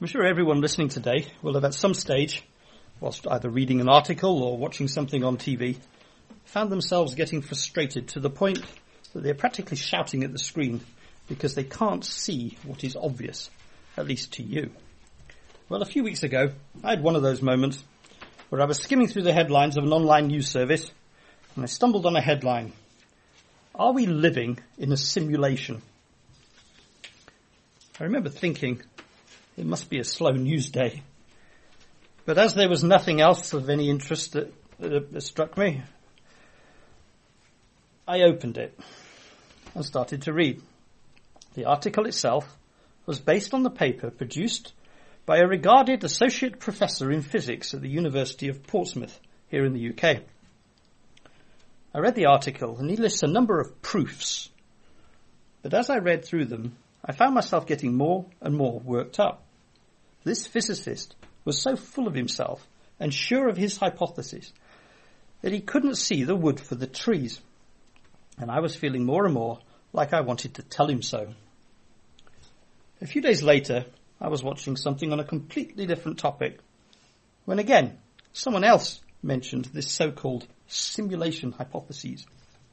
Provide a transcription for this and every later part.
I'm sure everyone listening today will have at some stage, whilst either reading an article or watching something on TV, found themselves getting frustrated to the point that they're practically shouting at the screen because they can't see what is obvious, at least to you. Well, a few weeks ago, I had one of those moments where I was skimming through the headlines of an online news service and I stumbled on a headline. Are we living in a simulation? I remember thinking, it must be a slow news day. But as there was nothing else of any interest that struck me, I opened it and started to read. The article itself was based on the paper produced by a regarded associate professor in physics at the University of Portsmouth here in the UK. I read the article and he lists a number of proofs. But as I read through them, I found myself getting more and more worked up. This physicist was so full of himself and sure of his hypothesis that he couldn't see the wood for the trees. And I was feeling more and more like I wanted to tell him so. A few days later, I was watching something on a completely different topic when again, someone else mentioned this so-called simulation hypotheses.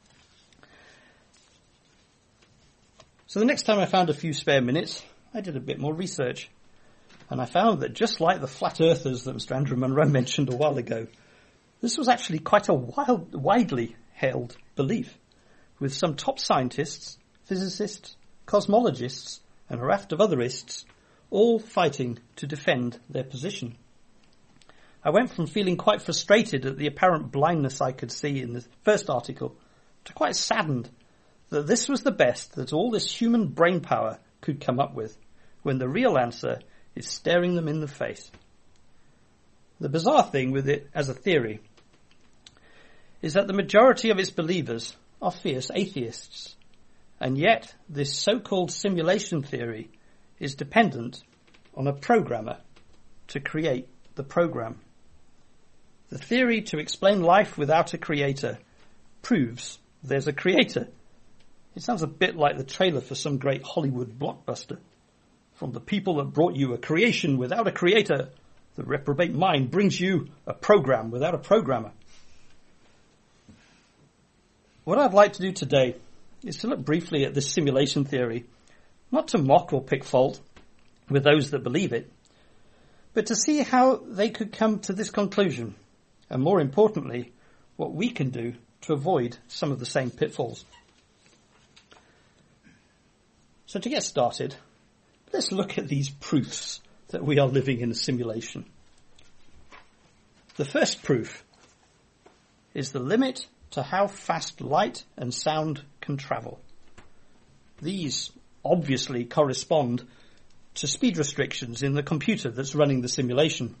So the next time I found a few spare minutes, I did a bit more research. And I found that just like the flat earthers that Mr. Andrew Munro mentioned a while ago, this was actually quite a widely held belief, with some top scientists, physicists, cosmologists, and a raft of otherists all fighting to defend their position. I went from feeling quite frustrated at the apparent blindness I could see in the first article to quite saddened that this was the best that all this human brain power could come up with, when the real answer is staring them in the face. The bizarre thing with it as a theory is that the majority of its believers are fierce atheists, and yet this so-called simulation theory is dependent on a programmer to create the program. The theory to explain life without a creator proves there's a creator. It sounds a bit like the trailer for some great Hollywood blockbuster. From the people that brought you a creation without a creator, the reprobate mind brings you a program without a programmer. What I'd like to do today is to look briefly at this simulation theory, not to mock or pick fault with those that believe it, but to see how they could come to this conclusion, and more importantly, what we can do to avoid some of the same pitfalls. So to get started, let's look at these proofs that we are living in a simulation. The first proof is the limit to how fast light and sound can travel. These obviously correspond to speed restrictions in the computer that's running the simulation.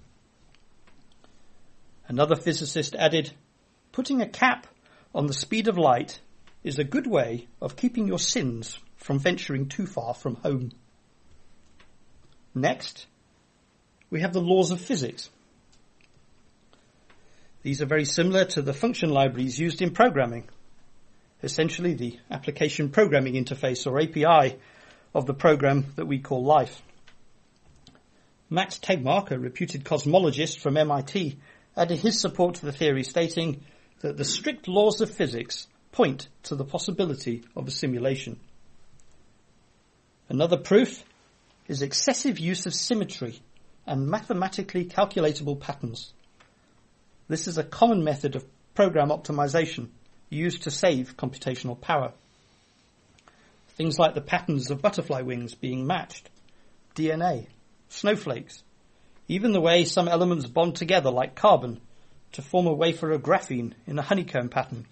Another physicist added, putting a cap on the speed of light is a good way of keeping your sins from venturing too far from home. Next, we have the laws of physics. These are very similar to the function libraries used in programming, essentially the application programming interface or API of the program that we call life. Max Tegmark, a reputed cosmologist from MIT, added his support to the theory, stating that the strict laws of physics point to the possibility of a simulation. Another proof is excessive use of symmetry and mathematically calculatable patterns. This is a common method of program optimization used to save computational power. Things like the patterns of butterfly wings being matched, DNA, snowflakes, even the way some elements bond together like carbon to form a wafer of graphene in a honeycomb pattern.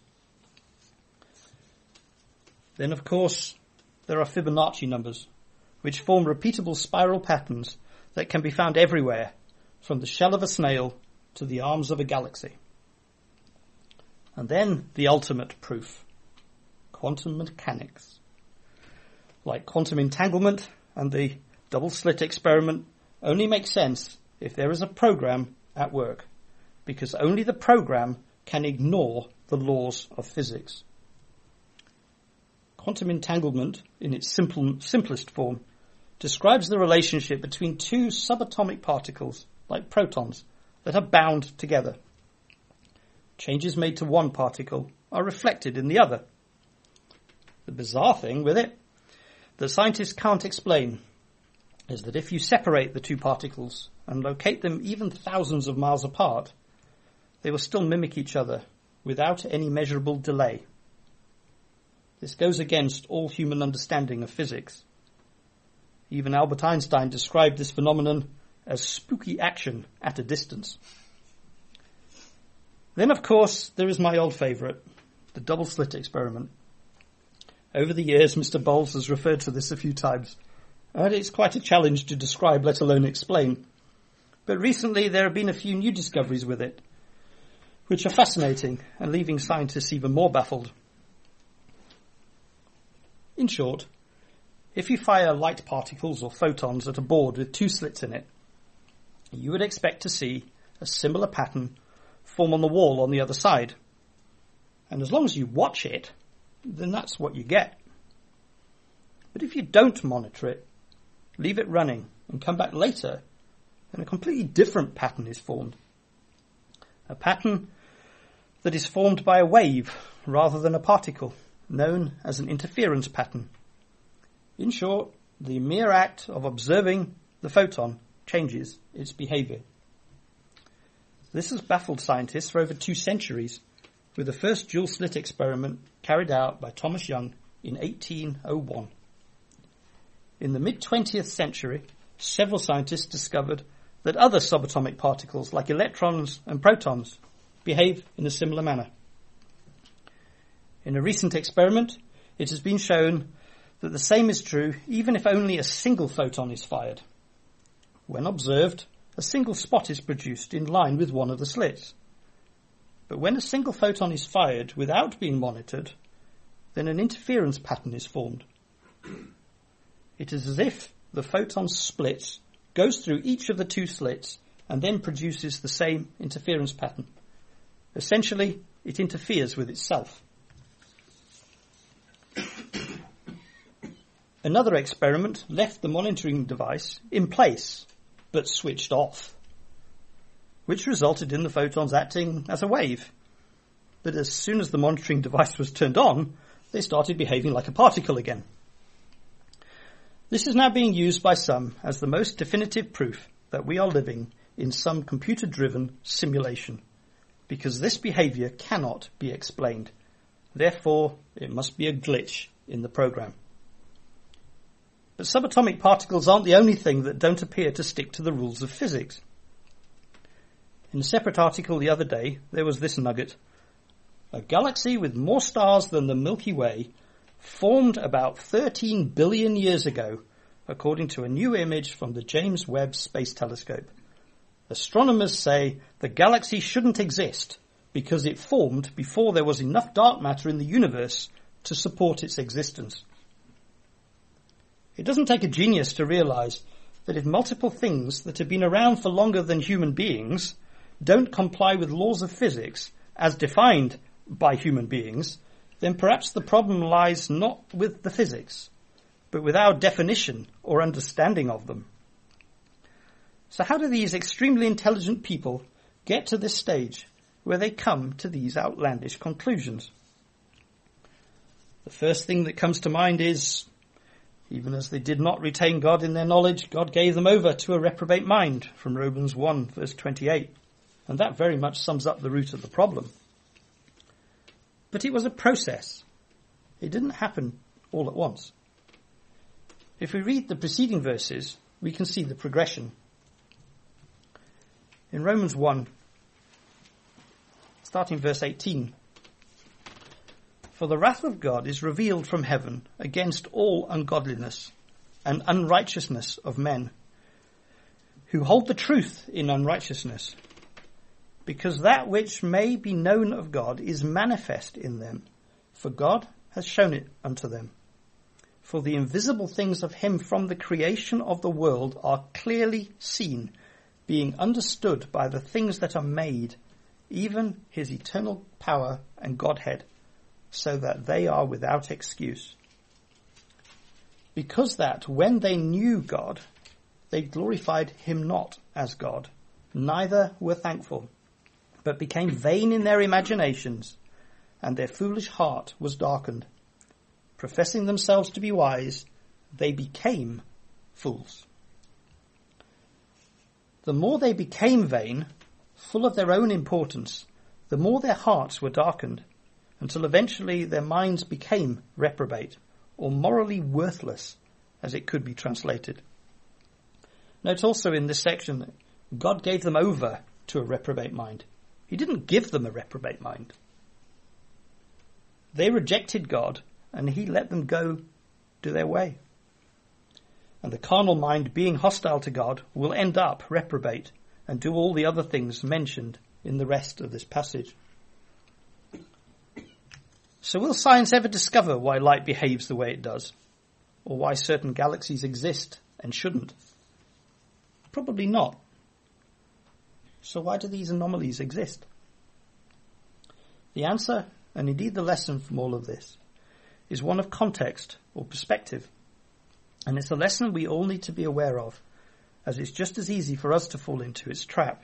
Then, of course, there are Fibonacci numbers, which form repeatable spiral patterns that can be found everywhere, from the shell of a snail to the arms of a galaxy. And then the ultimate proof, quantum mechanics. Like quantum entanglement and the double-slit experiment only make sense if there is a program at work, because only the program can ignore the laws of physics. Quantum entanglement, in its simplest form, describes the relationship between two subatomic particles, like protons, that are bound together. Changes made to one particle are reflected in the other. The bizarre thing with it, that scientists can't explain, is that if you separate the two particles and locate them even thousands of miles apart, they will still mimic each other without any measurable delay. This goes against all human understanding of physics. Even Albert Einstein described this phenomenon as spooky action at a distance. Then, of course, there is my old favourite, the double-slit experiment. Over the years, Mr. Bowles has referred to this a few times, and it's quite a challenge to describe, let alone explain. But recently there have been a few new discoveries with it, which are fascinating and leaving scientists even more baffled. In short, if you fire light particles or photons at a board with two slits in it, you would expect to see a similar pattern form on the wall on the other side. And as long as you watch it, then that's what you get. But if you don't monitor it, leave it running and come back later, then a completely different pattern is formed. A pattern that is formed by a wave rather than a particle, known as an interference pattern. In short, the mere act of observing the photon changes its behavior. This has baffled scientists for over 2 centuries, with the first dual-slit experiment carried out by Thomas Young in 1801. In the mid-20th century, several scientists discovered that other subatomic particles like electrons and protons behave in a similar manner. In a recent experiment, it has been shown that the same is true even if only a single photon is fired. When observed, a single spot is produced in line with one of the slits. But when a single photon is fired without being monitored, then an interference pattern is formed. It is as if the photon splits, goes through each of the two slits, and then produces the same interference pattern. Essentially, it interferes with itself. Another experiment left the monitoring device in place, but switched off, which resulted in the photons acting as a wave. But as soon as the monitoring device was turned on, they started behaving like a particle again. This is now being used by some as the most definitive proof that we are living in some computer-driven simulation, because this behavior cannot be explained. Therefore, it must be a glitch in the program. But subatomic particles aren't the only thing that don't appear to stick to the rules of physics. In a separate article the other day, there was this nugget. A galaxy with more stars than the Milky Way formed about 13 billion years ago, according to a new image from the James Webb Space Telescope. Astronomers say the galaxy shouldn't exist because it formed before there was enough dark matter in the universe to support its existence. It doesn't take a genius to realize that if multiple things that have been around for longer than human beings don't comply with laws of physics as defined by human beings, then perhaps the problem lies not with the physics, but with our definition or understanding of them. So how do these extremely intelligent people get to this stage where they come to these outlandish conclusions? The first thing that comes to mind is, even as they did not retain God in their knowledge, God gave them over to a reprobate mind, from Romans 1, verse 28. And that very much sums up the root of the problem. But it was a process. It didn't happen all at once. If we read the preceding verses, we can see the progression. In Romans 1, starting verse 18, "For the wrath of God is revealed from heaven against all ungodliness and unrighteousness of men, who hold the truth in unrighteousness, because that which may be known of God is manifest in them, for God has shown it unto them. For the invisible things of him from the creation of the world are clearly seen, being understood by the things that are made, even his eternal power and Godhead, so that they are without excuse. because that when they knew God, they glorified him not as God, neither were thankful, but became vain in their imaginations, and their foolish heart was darkened. Professing themselves to be wise, they became fools. The more they became vain, full of their own importance, the more their hearts were darkened, until eventually their minds became reprobate, or morally worthless, as it could be translated. Note also in this section that God gave them over to a reprobate mind. He didn't give them a reprobate mind. They rejected God, and he let them go to their way. And the carnal mind, being hostile to God, will end up reprobate and do all the other things mentioned in the rest of this passage. So will science ever discover why light behaves the way it does? Or why certain galaxies exist and shouldn't? Probably not. So why do these anomalies exist? The answer, and indeed the lesson from all of this, is one of context or perspective. And it's a lesson we all need to be aware of, as it's just as easy for us to fall into its trap.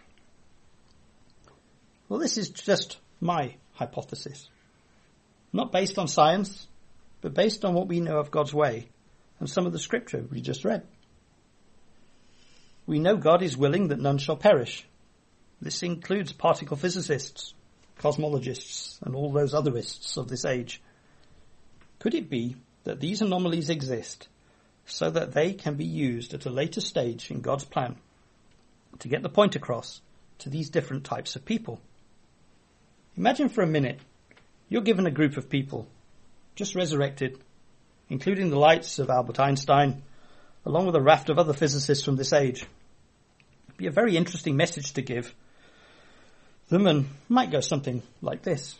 Well, this is just my hypothesis. Not based on science, but based on what we know of God's way and some of the scripture we just read. We know God is willing that none shall perish. This includes particle physicists, cosmologists, and all those otherists of this age. Could it be that these anomalies exist so that they can be used at a later stage in God's plan to get the point across to these different types of people? Imagine for a minute you're given a group of people, just resurrected, including the lights of Albert Einstein, along with a raft of other physicists from this age. It'd be a very interesting message to give them, and might go something like this.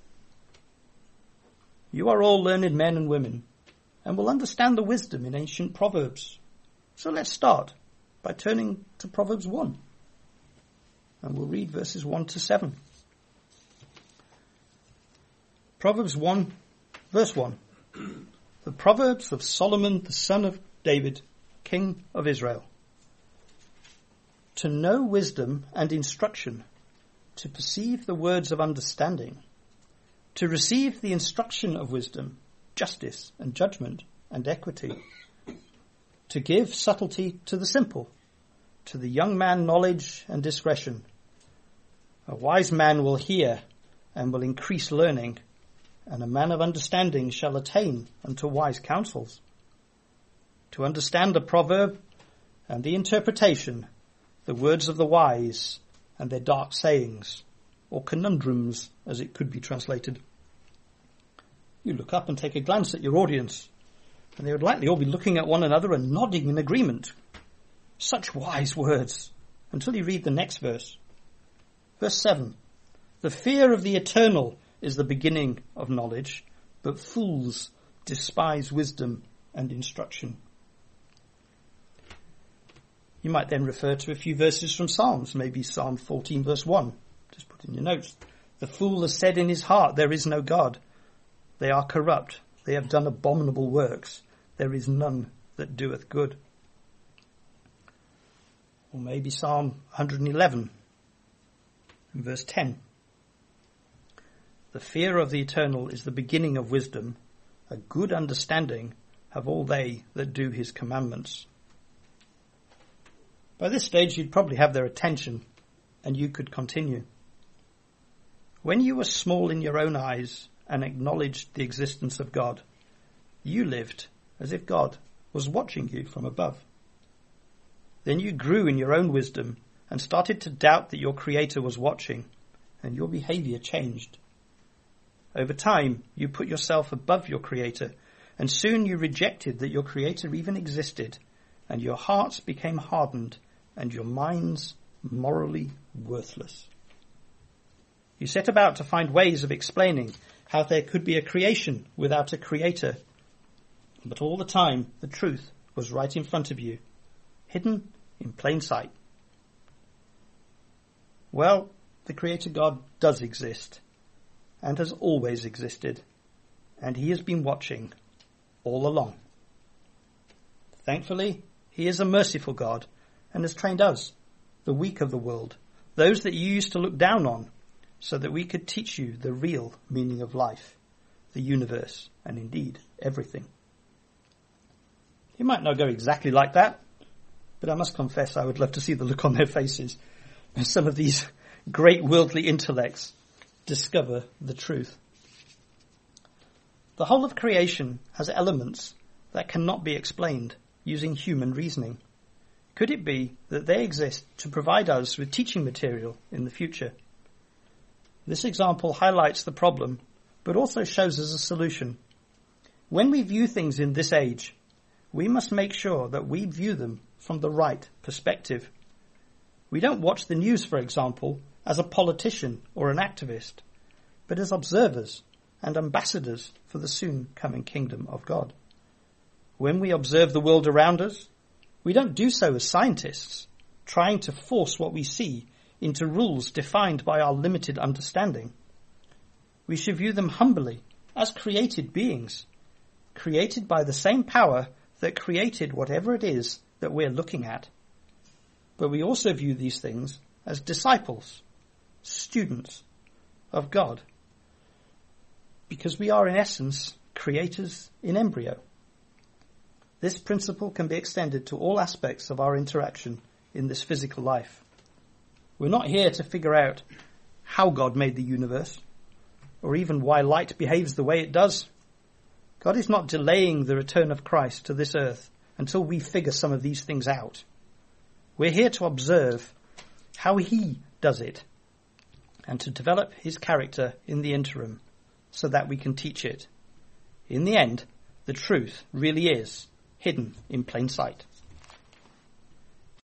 You are all learned men and women, and will understand the wisdom in ancient proverbs. So let's start by turning to Proverbs 1. And we'll read verses 1 to 7. Proverbs 1, verse 1. The Proverbs of Solomon, the son of David, king of Israel. To know wisdom and instruction, to perceive the words of understanding, to receive the instruction of wisdom, justice and judgment and equity, to give subtlety to the simple, to the young man knowledge and discretion. A wise man will hear and will increase learning, and a man of understanding shall attain unto wise counsels. To understand a proverb and the interpretation, the words of the wise and their dark sayings, or conundrums as it could be translated. You look up and take a glance at your audience, and they would likely all be looking at one another and nodding in agreement. Such wise words, until you read the next verse. Verse 7. The fear of the eternal is the beginning of knowledge, but fools despise wisdom and instruction. You might then refer to a few verses from Psalms, maybe Psalm 14 verse 1. Just put in your notes. The fool has said in his heart, there is no God. They are corrupt. They have done abominable works. There is none that doeth good. Or maybe Psalm 111 verse 10. The fear of the eternal is the beginning of wisdom. A good understanding have all they that do his commandments. By this stage, you'd probably have their attention, and you could continue. When you were small in your own eyes and acknowledged the existence of God, you lived as if God was watching you from above. Then you grew in your own wisdom and started to doubt that your Creator was watching, and your behavior changed. Over time, you put yourself above your Creator, and soon you rejected that your Creator even existed, and your hearts became hardened, and your minds morally worthless. You set about to find ways of explaining how there could be a creation without a Creator, but all the time the truth was right in front of you, hidden in plain sight. Well, the Creator God does exist, and has always existed, and he has been watching all along. Thankfully, he is a merciful God and has trained us, the weak of the world, those that you used to look down on, so that we could teach you the real meaning of life, the universe, and indeed everything. It might not go exactly like that, but I must confess I would love to see the look on their faces as some of these great worldly intellects discover the truth. The whole of creation has elements that cannot be explained using human reasoning. Could it be that they exist to provide us with teaching material in the future? This example highlights the problem, but also shows us a solution. When we view things in this age, we must make sure that we view them from the right perspective. We don't watch the news, for example, as a politician or an activist, but as observers and ambassadors for the soon coming kingdom of God. When we observe the world around us, we don't do so as scientists, trying to force what we see into rules defined by our limited understanding. We should view them humbly as created beings, created by the same power that created whatever it is that we're looking at. But we also view these things as disciples, students of God, because we are in essence creators in embryo. This principle can be extended to all aspects of our interaction in this physical life. We're not here to figure out how God made the universe, or even why light behaves the way it does. God is not delaying the return of Christ to this earth until we figure some of these things out. We're here to observe how he does it and to develop his character in the interim so that we can teach it. In the end, the truth really is hidden in plain sight.